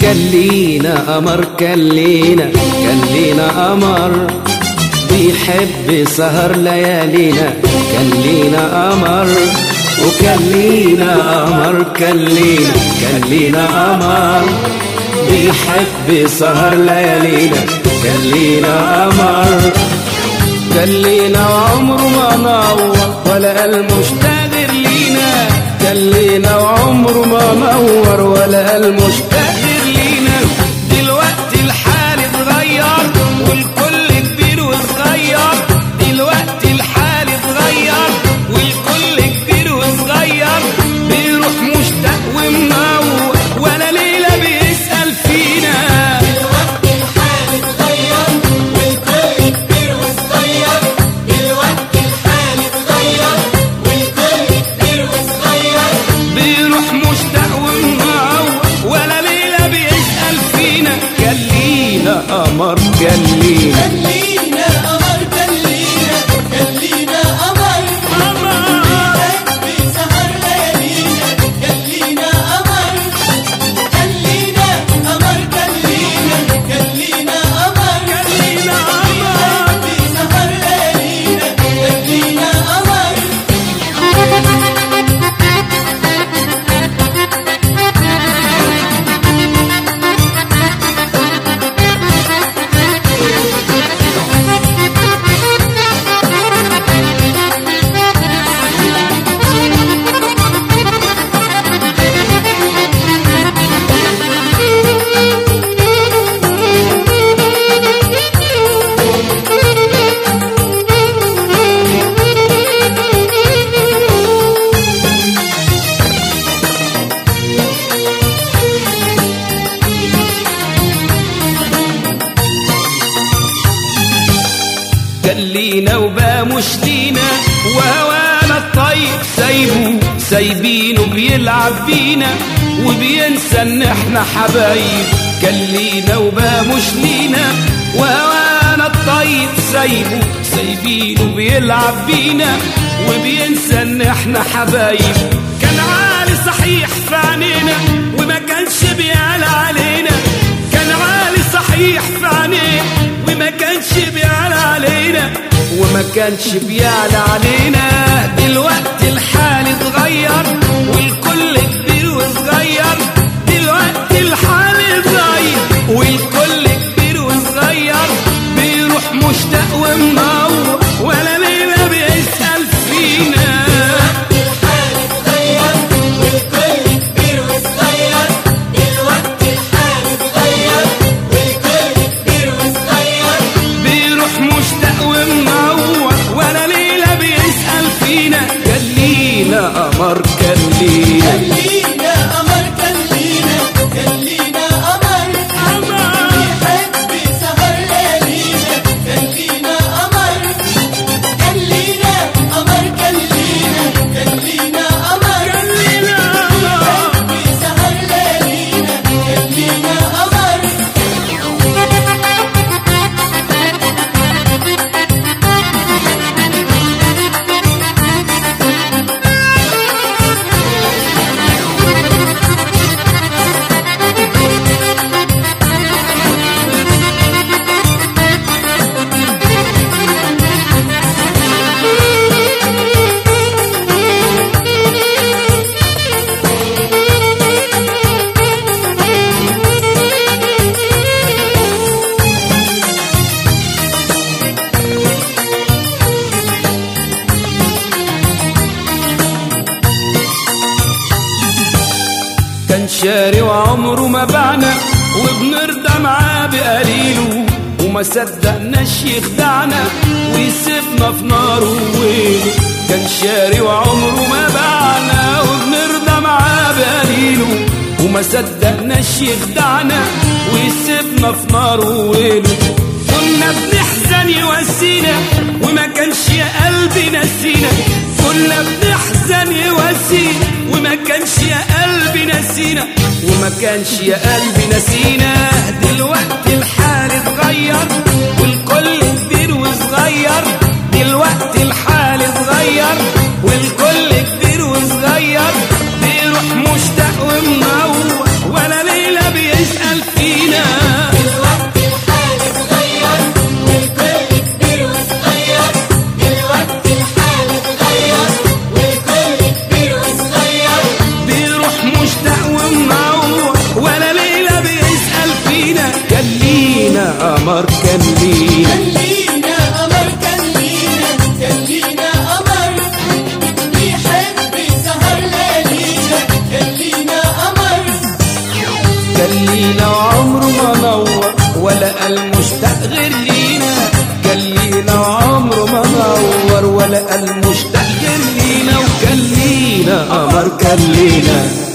لينا قمر، كان لينا قمر بيحب سهر ليالينا. كان لينا قمر وكان لينا قمر، كان لينا قمر بيحب سهر ليالينا. كان لينا قمر، كان لينا وعمره ما نور ولا قال مشتاق غير لينا. كان لينا وعمره ما نور ولا قال مشتاق غير لينا. دلوقتي الحال اتغير والكل كبير وصغير. دلوقتي الحال اتغير والكل كبير وصغير. بيروح مشتاق ومنور ولا ليلة بيسأل فينا. دلوقتي الحال اتغير والكل كبير وصغير. دلوقتي الحال اتغير والكل كبير وصغير. بيروح مشتاق ومنور ولا ليلة بيسأل فينا. كان لينا قمر، كان لينا كان لينا قمر، كان لينا قمر بيحب سهر ليالينا. كان لينا قمر، كان لينا قمر، كان لينا قمر بيحب سهر ليالينا. كان لينا قمر. كان لينا وبقى مش لينا، وهوانا الطيب سايبينه بيلعب بينا وبينسى ان احنا حبايب. كان لينا وبقى مش لينا، وهوانا الطيب سايبينه بيلعب بينا وبينسى ان احنا حبايب. كان عالي صحيح في عينينا وما كانش بيعلى علينا. كان عالي صحيح في عينينا وما كانش بيعلى علينا وما كانش بيعلى علينا. دلوقتي الحال اتغير والكل كبير وصغير. دلوقتي الحال اتغير والكل كبير وصغير. بيروح مشتاق ومنور ولا ليلة بيسأل فينا. الحال اتغير والكل كبير وصغير. دلوقتي الحال اتغير والكل كبير وصغير. بيروح مشتاق ومنور ولا ليلة بيسأل فينا. كان لينا قمر، كان لينا كان لينا قمر، كان لينا قمر بيحب سهر ليالينا. كان لينا قمر، كان لينا قمر، كان لينا قمر بيحب سهر ليالينا. كان لينا قمر. كان شاري وعمره ما باعنا وبنرضى معاه بقليله وما صدقناش يخدعنا ويسيبنا في ناره وويله. كان شاري وعمره ما باعنا وبنرضى معاه بقليله وما صدقناش يخدعنا ويسيبنا في ناره وويله. كنا بنحزن يواسينا وما كانش يا قلبي نسينا. كنا بنحزن يواسينا وما كانش يا قلبي نسينا وما كانش يا قلبي نسينا. دلوقتي الحال اتغير والكل كبير وصغير. دلوقتي الحال اتغير والكل كبير وصغير. بيروح مشتاق ومنور ولا ليلة بيسأل المشتاق غير لينا، كان لينا عمره ما نور، ولا قال مشتاق غير لينا، وكان لينا قمر كان لينا.